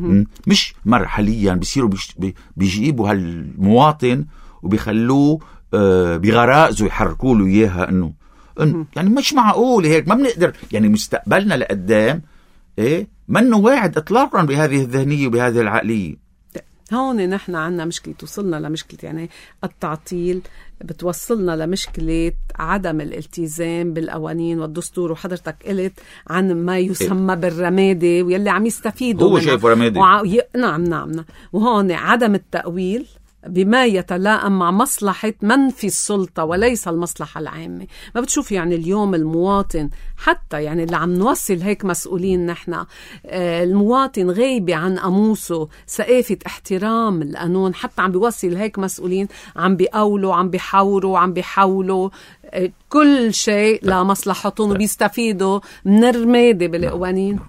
Speaker 2: مش مرحليا بيصيروا بيجيبوا هالمواطن وبيخلوه بغرائزه يحركوا له إياها. إنه يعني مش معقول هيك، ما بنقدر يعني مستقبلنا لقدام إيه منه واعد إطلاقا بهذه الذهنية وبهذه العقلية.
Speaker 1: هون نحن عنا مشكلة، توصلنا لمشكلة يعني التعطيل بتوصلنا لمشكلة عدم الالتزام بالقوانين والدستور. وحضرتك قلت عن ما يسمى إيه؟ بالرمادي واللي عم يستفيدوا
Speaker 2: هو شايفه رمادي.
Speaker 1: وع... ي... نعم نعم نعم. وهون عدم التأويل بما يتلائم مع مصلحة من في السلطة وليس المصلحة العامة. ما بتشوف يعني اليوم المواطن حتى يعني اللي عم نوصل هيك مسؤولين نحن، آه المواطن غايب عن قاموسه ثقافة احترام القانون، حتى عم بيوصل هيك مسؤولين عم بيقولوا عم بيحوروا عم بيحاولوا آه كل شيء لمصلحتهم وبيستفيدوا من الرمادة بالقوانين.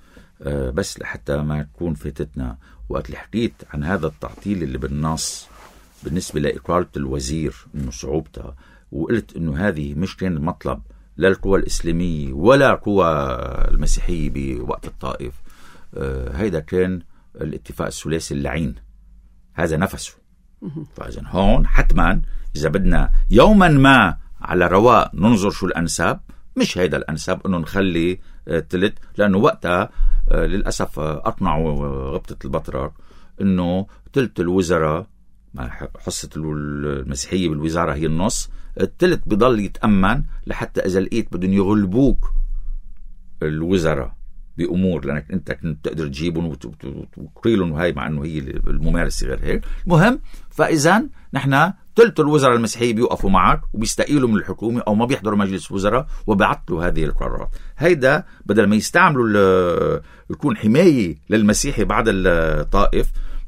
Speaker 2: آه بس لحتى ما تكون فاتتنا وقت اللي حكيت عن هذا التعطيل اللي بالنص بالنسبة لإقالة الوزير إنه صعوبتها، وقلت إنه هذه مش كان المطلب لا القوى الإسلامية ولا القوى المسيحية بوقت الطائف. آه هيدا كان الاتفاق الثلاثي اللعين، هذا نفسه. فإذن هون حتما إذا بدنا يوما ما على رواق ننظر شو الأنساب، مش هيدا الأنساب إنه نخلي آه تلت، لأنه وقتها آه للأسف آه أقنعوا غبطة البطرك إنه تلت الوزراء حصة المسيحية بالوزارة هي النص، التلت بضل يتأمن لحتى إذا لقيت بدهم يغلبوك الوزراء بأمور لأنك أنت كنت تقدر تجيبهم وتقيلهم، وهي مع أنه هي الممارسة غير هيك. المهم فإذا نحن تلت الوزراء المسيحية بيوقفوا معك وبيستقيلوا من الحكومة أو ما بيحضروا مجلس وزراء وبيعطلوا هذه القرارات. هيدا بدل ما يستعملوا يكون حماية للمسيحي بعد الطائف،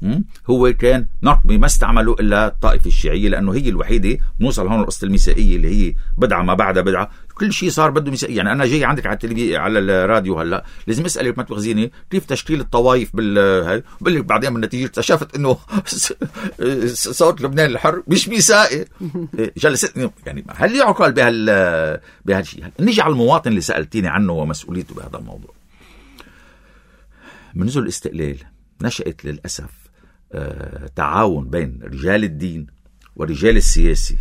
Speaker 2: هو كان نقمي ما استعملوا إلا الطائفة الشيعية، لأنه هي الوحيدة نوصل هون القصة المسائية اللي هي بدعة ما بعدها بدعة، كل شيء صار بده مسائية. يعني أنا جاي عندك على التلفزيون على الراديو هلا لازم أسألك ما تخزيني كيف تشكيل الطوائف بال بقول لك بعدين من النتيجة اكتشفت إنه صوت لبنان الحر مش مسائي. جلستني يعني هل يعقل بهال بهالشيء. نيجي على المواطن اللي سألتيني عنه ومسؤوليته بهذا الموضوع. منذ الاستقلال نشأت للأسف آه، تعاون بين رجال الدين ورجال السياسي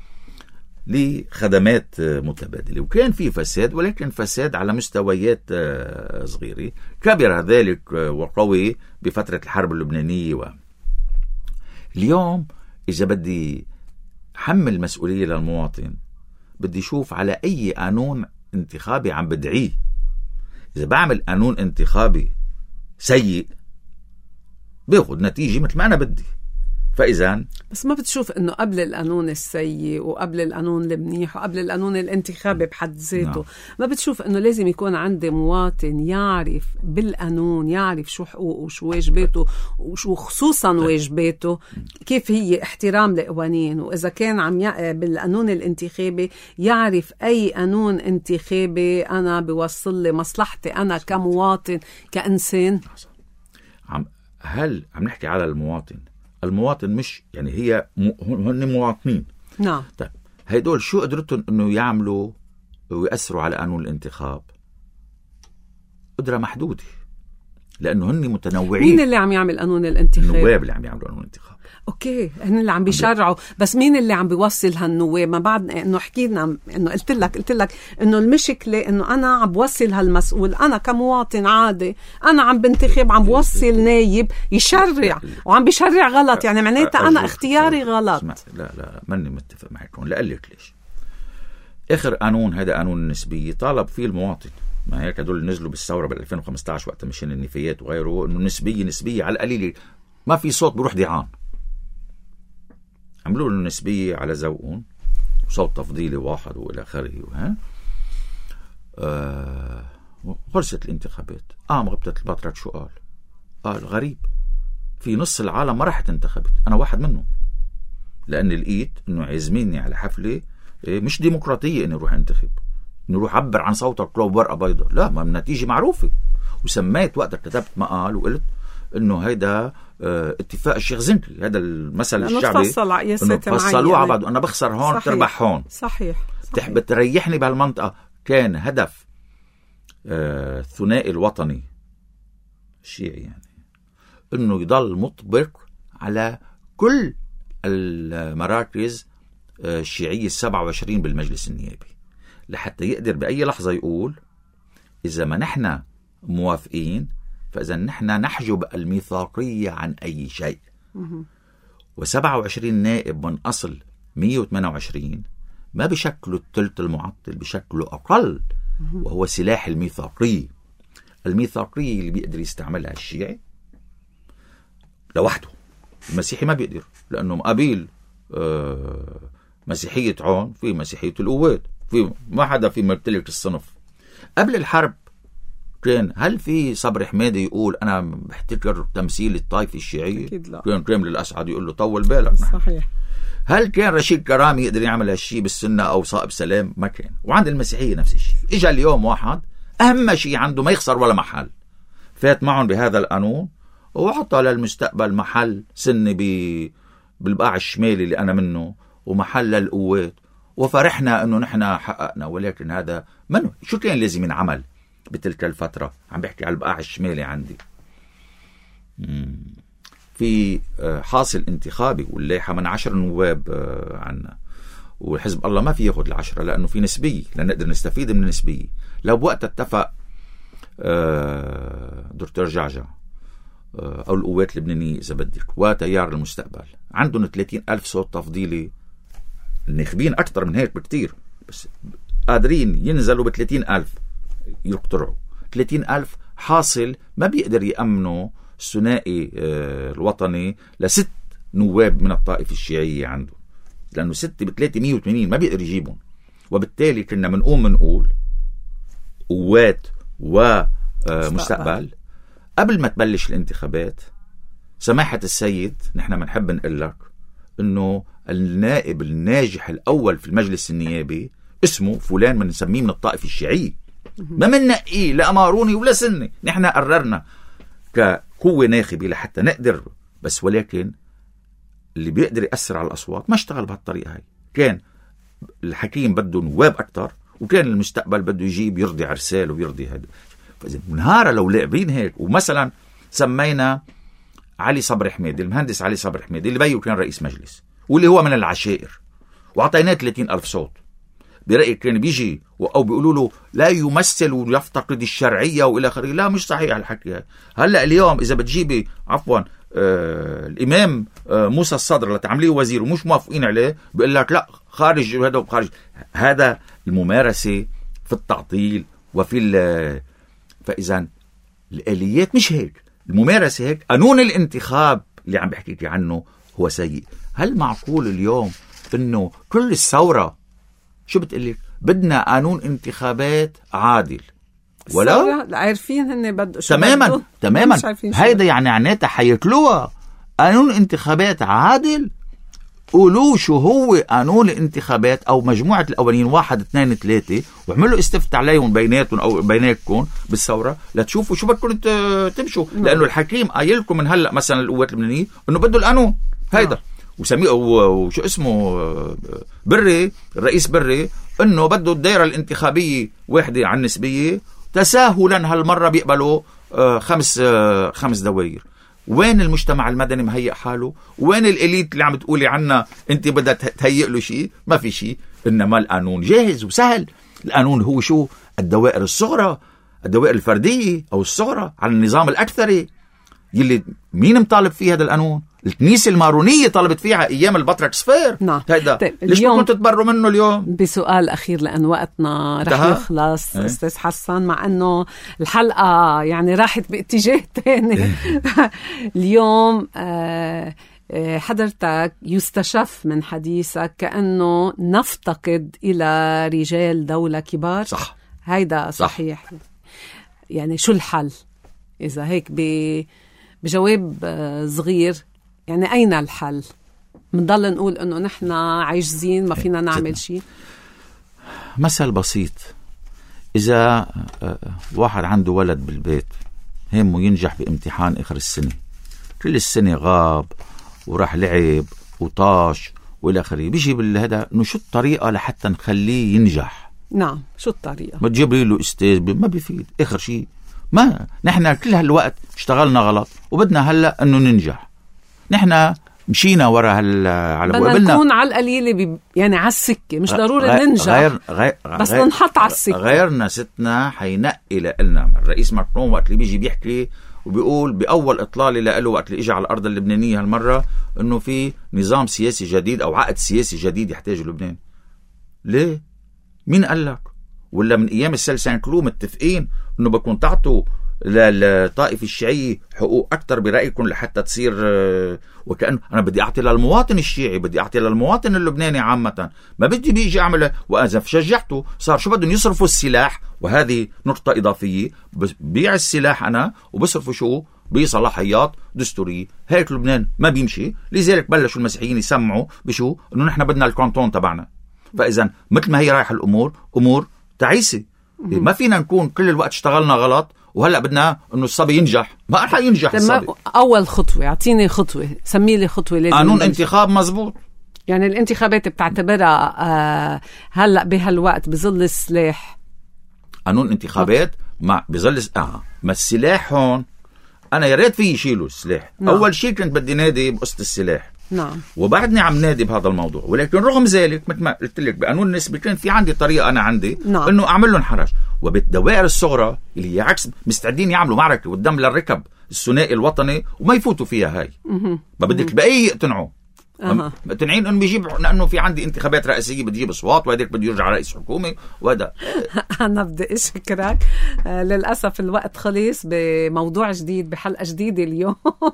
Speaker 2: لخدمات آه، متبادلة، وكان في فساد، ولكن فساد على مستويات آه، صغيرة. كبر ذلك آه، وقوي بفترة الحرب اللبنانية. و... اليوم إذا بدي حمل مسؤولية للمواطن بدي شوف على أي قانون انتخابي عم بدعيه. إذا بعمل قانون انتخابي سيء بياخد نتيجة مثل ما أنا بدي. فإذا
Speaker 1: بس ما بتشوف إنه قبل القانون السيء وقبل القانون المنيح وقبل القانون الانتخابي بحد ذاته، نعم. ما بتشوف إنه لازم يكون عندي مواطن يعرف بالقانون، يعرف شو حقوقه وشو واجباته وشو خصوصا واجباته، كيف هي احترام لقوانين، وإذا كان عم ي... بالقانون الانتخابي يعرف أي قانون انتخابي أنا بوصل لي مصلحتي أنا كمواطن كإنسان.
Speaker 2: عم هل عم نحكي على المواطن؟ المواطن مش يعني هي هن مواطنين،
Speaker 1: نعم.
Speaker 2: طيب هيدول شو قدرتهم انه يعملوا ويأثروا على قانون الانتخاب؟ قدرة محدودة، لانه هن متنوعين.
Speaker 1: مين اللي عم يعمل قانون الانتخاب؟
Speaker 2: النواب اللي عم يعملوا قانون الانتخاب.
Speaker 1: اوكي هن اللي عم بيشرعوا، بس مين اللي عم بيوصل هالنواب؟ ما بعد انه حكينا انه قلت لك قلت لك انه المشكله انه انا عم بوصل هالمسؤول، انا كمواطن عادي انا عم بنتخب، عم بوصل نايب يشرع وعم بيشرع غلط، يعني معناتها انا اختياري غلط.
Speaker 2: لا لا لا ماني متفق معكم. لأقول لك ليش. اخر قانون هذا قانون النسبيه طالب فيه المواطن، ما هيك هدول نزلوا بالثوره بال ألفين وخمسة عشر وقت مشان النفايات وغيره، انه نسبيه نسبيه على القليل ما في صوت بروح ديعان. عملوا له نسبيه على ذوقهم وصوت تفضيلي واحد والى اخره. ها آه خلصت الانتخابات. قام غبطة البطرة شو قال؟ قال غريب، في نص العالم ما راحت انتخبت، انا واحد منهم، لاني لقيت انه عازميني على حفله مش ديمقراطيه اني اروح انتخب، اني اروح اعبر عن صوت القلوب ورقه بيضاء، لا، ما النتيجه معروفه. وسميت وقت كتبت مقال وقلت انه هيدا اه اتفاق الشيخ زنكي، هذا المثل الشعبي
Speaker 1: فصل
Speaker 2: انه فصلوه على بعض، انا بخسر هون صحيح. تربح هون.
Speaker 1: صحيح, صحيح.
Speaker 2: بتريحني بهالمنطقه. كان هدف اه الثنائي الوطني الشيعي يعني انه يضل مطبق على كل المراكز الشيعية السبعة وعشرين بالمجلس النيابي، لحتى يقدر بأي لحظة يقول إذا ما نحن موافقين فإذا نحن نحجب الميثاقية عن أي شيء. وسبعة وعشرين نائب من أصل مية وثمانية وعشرين ما بشكلوا الثلث المعطل، بشكلوا أقل، وهو سلاح الميثاقية. الميثاقية اللي بيقدر يستعملها الشيعي لوحده، المسيحي ما بيقدر، لأنه مقابل آه مسيحية عون في مسيحية القوات، في ما حدا في ممتلك الصنف. قبل الحرب كان هل في صبري حمادي يقول أنا بحتكر تمثيل الطائفة الشيعية؟ كان كامل الأسعد يقول له طول بالك.
Speaker 1: صحيح.
Speaker 2: هل كان رشيد كرامي يقدر يعمل هالشيء بالسنة أو صائب سلام؟ ما كان. وعند المسيحية نفس الشيء. إجا اليوم واحد أهم شيء عنده ما يخسر ولا محل، فات معهم بهذا القانون وحطها للمستقبل محل سنة ب بالبقاع الشمالي اللي أنا منه ومحل القوات، وفرحنا أنه نحن حققنا. ولكن هذا منه شو كان لازم ينعمل بتلك الفترة؟ عم بحكي على البقاع الشمالي. عندي في حاصل انتخابي واللائحة من عشر نواب عنا، والحزب الله ما في ياخد العشرة لأنه في نسبية، لنقدر نستفيد من النسبية. لو بوقت اتفق دكتور جعجع أو القوات اللبنانية إذا بدك وتيار المستقبل عندهم ثلاثين ألف صوت تفضيلي، الناخبين أكثر من هيك بكتير، بس قادرين ينزلوا بثلاثين ألف يقترعوا. ثلاثين ألف حاصل ما بيقدر يأمنوا الثنائي الوطني لست نواب من الطائفة الشيعية عنده، لأنه ستة بثلاثة مية وثمانين ما بيقدر يجيبهم. وبالتالي كنا منقوم منقول قوات ومستقبل قبل ما تبلش الانتخابات. سماحة السيد نحن بنحب نقول لك انه النائب الناجح الاول في المجلس النيابي اسمه فلان، من نسميه من الطائفة الشيعية، ما مننقيه لا ماروني ولا سني. نحن قررنا كقوة ناخبة لحتى نقدر، بس ولكن اللي بيقدر يأثر على الأصوات ما اشتغل بهالطريقة هاي. كان الحكيم بده نواب أكتر، وكان المستقبل بده يجيب يرضي عرسال ويرضي هذا. فإذا منهارة لو لاعبين هيك، ومثلا سمينا علي صبري حمادي، المهندس علي صبري حمادي اللي بيو كان رئيس مجلس واللي هو من العشائر، وعطيناه ثلاثين ألف صوت، برأيك كان بيجي أو بيقولوا له لا يمثل ويفتقد الشرعية وإلى آخره؟ لا، مش صحيح الحكي هاي. هلأ اليوم إذا بتجيبي عفوا آه الإمام آه موسى الصدر لتعمليه وزير ومش موافقين عليه، بيقول لك لا خارج هذا وخارج هذا. الممارسة في التعطيل وفي فإذا الآليات مش هيك، الممارسة هيك. قانون الانتخاب اللي عم بحكيك عنه هو سيء. هل معقول اليوم إنه كل الثورة شو بتقلك بدنا قانون انتخابات عادل؟
Speaker 1: ولا عارفين هن بدو
Speaker 2: تماما بدو. تماما هيدا يعني عناتها حيكلوها قانون انتخابات عادل. قولوا شو هو قانون الانتخابات او مجموعة الاولين واحد اثنين ثلاثة، وعملوا استفتاء عليهم بيناتهم او بيناتكم بالثورة لتشوفوا شو بدكم تمشوا. لانه الحكيم قايل لكم من هلا مثلا القوات اللبنانية انه بده القانون هيدا، وسميه وشو اسمه بري، الرئيس بري، انه بده الدائرة الانتخابية واحدة عن نسبية. تساهلا هالمرة بيقبلوا خمس خمس دوائر. وين المجتمع المدني مهيئ حاله؟ وين الإليت اللي عم تقولي عنا أنت بدها تهيئ له شيء؟ ما في شيء. إنما القانون جاهز وسهل. القانون هو شو؟ الدوائر الصغرى، الدوائر الفردية أو الصغرى على النظام الأكثري يلي مين مطالب فيه هذا القانون؟ الكنيسة المارونية طالبت فيها أيام البطرك صفير.
Speaker 1: نعم.
Speaker 2: طيب ليش بدكم تتبروا منه اليوم؟
Speaker 1: بسؤال أخير لأن وقتنا رح يخلص ايه؟ أستاذ حسن، مع أنه الحلقة يعني راحت باتجاه تاني. اليوم آه حضرتك يستشف من حديثك كأنه نفتقد إلى رجال دولة كبار.
Speaker 2: صح.
Speaker 1: هيدا صحيح. صح. يعني شو الحل إذا هيك بجواب صغير؟ يعني أين الحل؟ منضل نقول إنه نحن عاجزين ما فينا نعمل شيء.
Speaker 2: مثل بسيط، إذا واحد عنده ولد بالبيت همه ينجح بامتحان آخر السنة، كل السنة غاب وراح لعب وطاش والى اخره، بيجي بالهذا انه شو الطريقه لحتى نخليه ينجح؟
Speaker 1: نعم، شو الطريقه؟
Speaker 2: ما تجيب له استاذ ما بيفيد. اخر شيء ما نحن كل هالوقت اشتغلنا غلط وبدنا هلا انه ننجح. نحن مشينا ورا هال على
Speaker 1: بدنا نكون على القليله بي... يعني على السكه، مش ضروري غير ننجح غير... غير... بس غير... ننحط على السكه.
Speaker 2: غيرنا ستنا حينقي لنا الرئيس ماكرون وقت اللي بيجي بيحكي وبيقول بأول إطلالة له وقت اللي إجا على الأرض اللبنانية هالمرة إنه في نظام سياسي جديد أو عقد سياسي جديد يحتاج لبنان. ليه؟ مين قال لك؟ ولا من أيام السال سان كلو متفقين إنه بكون تعطوا للطائفة الشيعية حقوق أكتر برأيكم لحتى تصير وكأنه أنا بدي أعطي للمواطن الشيعي، بدي أعطي للمواطن اللبناني عامة، ما بدي بيجي أعمل. وإذا شجعته صار شو بدهم يصرفوا السلاح، وهذه نقطة إضافية، بيع السلاح أنا وبصرفوا شو بصلاحيات دستورية. هيك لبنان ما بيمشي. لذلك بلشوا المسيحيين يسمعوا بشو إنه نحن بدنا الكانتون تبعنا. فإذا مثل ما هي رايحة الأمور أمور تعيسة. ما فينا نكون كل الوقت اشتغلنا غلط وهلأ بدنا انه الصبي ينجح. ما رح ينجح الصبي.
Speaker 1: اول خطوه اعطيني خطوه، سمي لي خطوه. لازم
Speaker 2: قانون انتخاب مزبوط.
Speaker 1: يعني الانتخابات بتعتبرها آه هلأ بهالوقت بظل السلاح
Speaker 2: قانون انتخابات مع بظل اه ما السلاح هون انا يا ريت فيه يشيلوا السلاح. نعم. اول شيء كنت بدي نادي بقصة السلاح.
Speaker 1: نعم.
Speaker 2: وبعدني عم نادي بهذا الموضوع، ولكن رغم ذلك مثل ما قلت لك بقانون النسبة كان في عندي طريقة أنا عندي. نعم. إنه أعمل لهم حرج. وبالدوائر الصغرى اللي هي عكس مستعدين يعملوا معركة والدم للركب الثنائي الوطني وما يفوتوا فيها هاي. ما بدك البقية يقتنعوا. أه. مقتنعين إنه بيجيب لأنه في عندي انتخابات رئاسية بتجيب أصوات وهذاك بده يرجع رئيس حكومة وهذا.
Speaker 1: أنا بدي أشكرك. آه للأسف الوقت خلص بموضوع جديد بحلقة جديدة اليوم.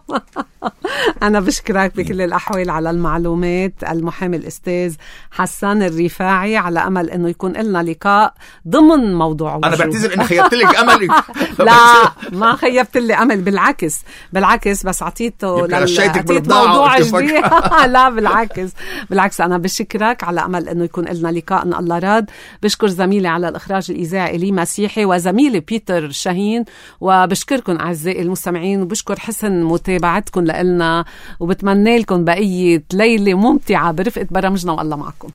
Speaker 1: أنا بشكرك بكل الأحوال على المعلومات المحامي الأستاذ حسان الرفاعي، على أمل أنه يكون لنا لقاء ضمن موضوع وجوه.
Speaker 2: أنا بعتذر أني خيبت لك أملك.
Speaker 1: لا ما خيبت لي أمل، بالعكس بالعكس بس عطيته للموضوع جديد. لا بالعكس بالعكس أنا بشكرك على أمل أنه يكون لنا لقاء إن الله راد. بشكر زميلي على الإخراج الإذاعي إلي مسيحي وزميلي بيتر شاهين، وبشكركم أعزائي المستمعين وبشكر حسن متابعتكم لنا، وبتمنى لكم بقية ليلة ممتعة برفقة برامجنا والله معكم.